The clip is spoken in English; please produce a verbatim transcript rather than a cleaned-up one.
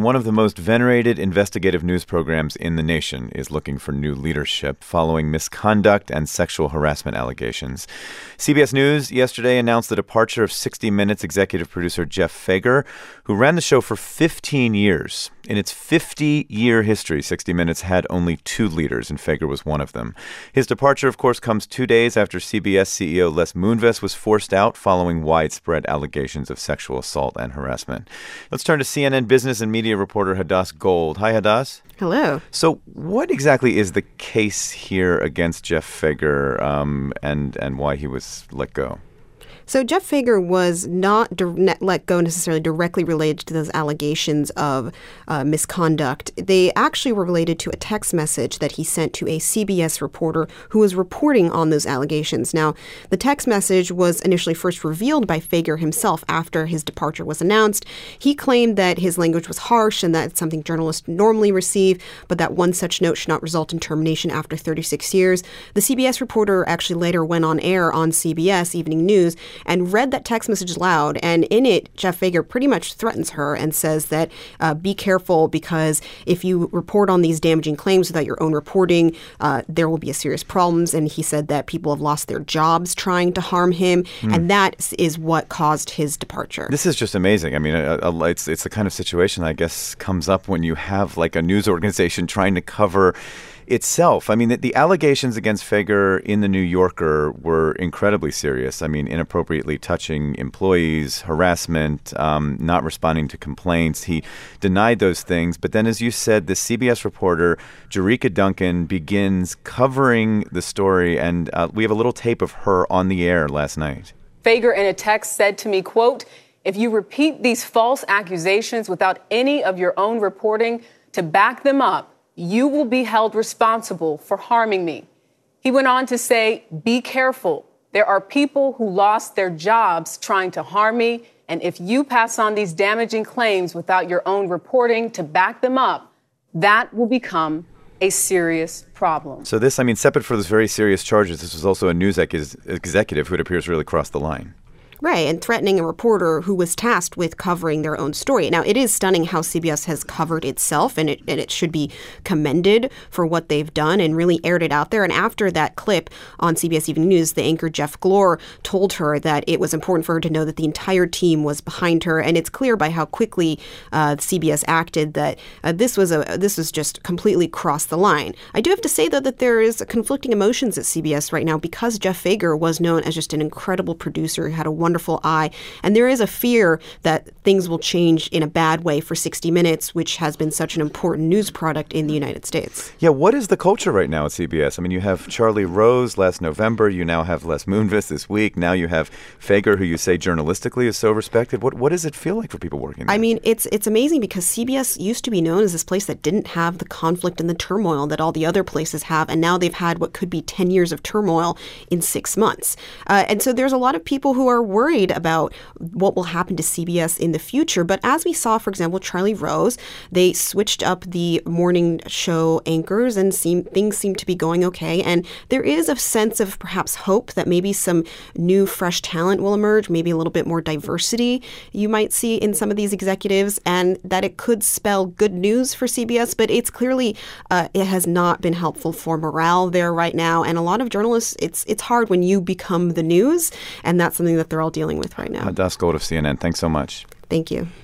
and one of the most venerated investigative news programs in the nation is looking for new leadership following misconduct and sexual harassment allegations. C B S News yesterday announced the departure of sixty minutes executive producer Jeff Fager, who ran the show for fifteen years. In its fifty-year history, sixty minutes had only two leaders, and Fager was one of them. His departure, of course, comes two days after C B S C E O Les Moonves was forced out following widespread allegations of sexual assault and harassment. Let's turn to C N N business and media reporter Hadas Gold. Hi, Hadas. Hello. So what exactly is the case here against Jeff Fager um, and, and why he was let go? So Jeff Fager was not di- let go necessarily directly related to those allegations of uh, misconduct. They actually were related to a text message that he sent to a C B S reporter who was reporting on those allegations. Now, the text message was initially first revealed by Fager himself after his departure was announced. He claimed that his language was harsh and that it's something journalists normally receive, but that one such note should not result in termination after thirty-six years. The C B S reporter actually later went on air on C B S Evening News and read that text message loud. And in it, Jeff Fager pretty much threatens her and says that uh, be careful because if you report on these damaging claims without your own reporting, uh, there will be a serious problems. And he said that people have lost their jobs trying to harm him. Mm. And that is what caused his departure. This is just amazing. I mean, a, a, it's, it's the kind of situation, I guess, comes up when you have like a news organization trying to cover itself. I mean, the, the allegations against Fager in The New Yorker were incredibly serious. I mean, inappropriately touching employees, harassment, um, not responding to complaints. He denied those things. But then, as you said, the C B S reporter, Jericka Duncan, begins covering the story. And uh, we have a little tape of her on the air last night. Fager, in a text, said to me, quote, "If you repeat these false accusations without any of your own reporting to back them up, you will be held responsible for harming me." He went on to say, "Be careful. There are people who lost their jobs trying to harm me. And if you pass on these damaging claims without your own reporting to back them up, that will become a serious problem." So this, I mean, separate for those very serious charges, this was also a news ex- executive who it appears really crossed the line. Right, and threatening a reporter who was tasked with covering their own story. Now, it is stunning how C B S has covered itself, and it, and it should be commended for what they've done and really aired it out there. And after that clip on C B S Evening News, the anchor Jeff Glor told her that it was important for her to know that the entire team was behind her. And it's clear by how quickly uh, C B S acted that uh, this was a this was just completely crossed the line. I do have to say, though, that there is conflicting emotions at C B S right now because Jeff Fager was known as just an incredible producer who had a wonderful wonderful eye. And there is a fear that things will change in a bad way for sixty minutes, which has been such an important news product in the United States. Yeah, what is the culture right now at C B S? I mean, you have Charlie Rose last November. You now have Les Moonves this week. Now you have Fager, who you say journalistically is so respected. What what does it feel like for people working there? I mean, it's it's amazing because C B S used to be known as this place that didn't have the conflict and the turmoil that all the other places have. And now they've had what could be ten years of turmoil in six months. Uh, and so there's a lot of people who are worried about what will happen to C B S in the future. But as we saw, for example, Charlie Rose, they switched up the morning show anchors and seem, things seem to be going okay. And there is a sense of perhaps hope that maybe some new, fresh talent will emerge, maybe a little bit more diversity you might see in some of these executives, and that it could spell good news for C B S. But it's clearly, uh, it has not been helpful for morale there right now. And a lot of journalists, it's it's hard when you become the news, and that's something that they're all dealing with right now. Hadas Gold of C N N, thanks so much. Thank you.